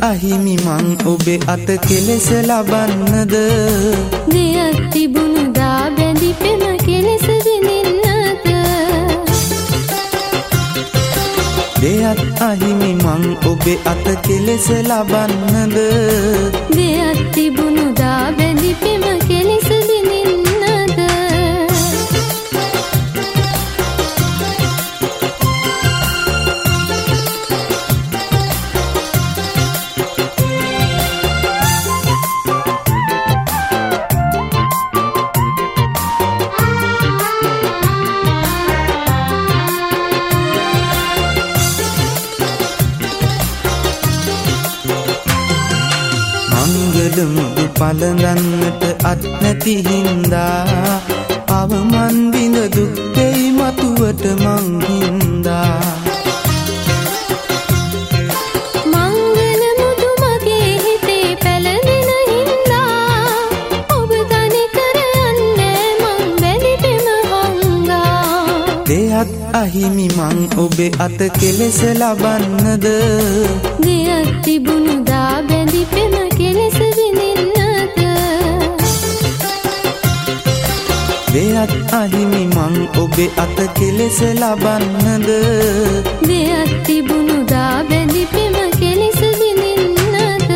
අහිමි මං ඔබේ අත කෙලෙස ලබන්නද දෙයක් තිබුණු දා බැඳි පෙම කෙලෙස විඳින්නද දෙයක් අහිමි මං ඔබේ අත කෙලෙස ලබන්නද දෙයක් තිබුණු දා බැඳි පෙම කෙලෙස විඳින්නද මුදු පලඳන්නට අත් නැති හින්දා අවමන් විඳ දුක්ෙයි මතුවට මං හින්දා මංගල මුදු මගේ හිතේ පැලඳෙන හින්දා ඔබ තනි කර යන්නේ මං බැඳි පෙම හංගා දෙයක් අහිමි මං ඔබේ අත කෙලෙස ලබන්නද දෙයක් තිබුණු දා බැඳි පෙම කෙලෙස දෙයක් අහිමි මං ඔබේ අත කෙලෙස ලබන්නද දෙයක් තිබුණු දා බැඳි පෙම කෙලෙස විඳින්නද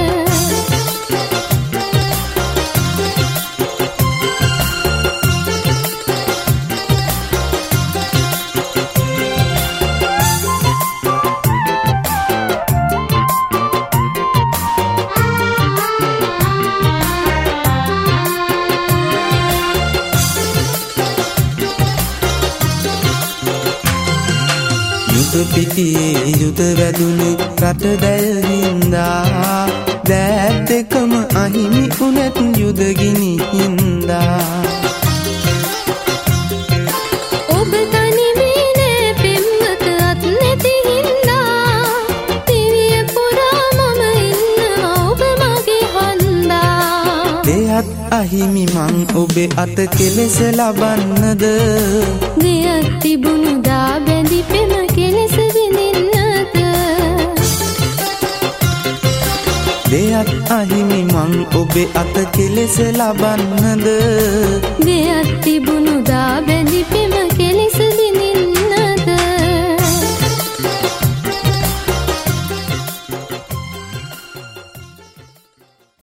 පිටියේ යුද වැදුනේ රට දැය හින්දා දෑත් දෙකම අහිමි උනත් යුද ගිනි හින්දා ඔබ තනි වීනේ පින්වත අත් නැති හින්දා දිවිය පුරා මම ඉන්නවා ඔබ මගේ හන්දා දෙයක් අහිමි මං ඔබේ අත කෙලෙස ලබන්නද දෙයක් තිබුණු දා බැඳි පෙම කෙලෙස විඳින්නද දෙයක් අහිමි මං ඔබේ අත කෙලෙස ලබන්නද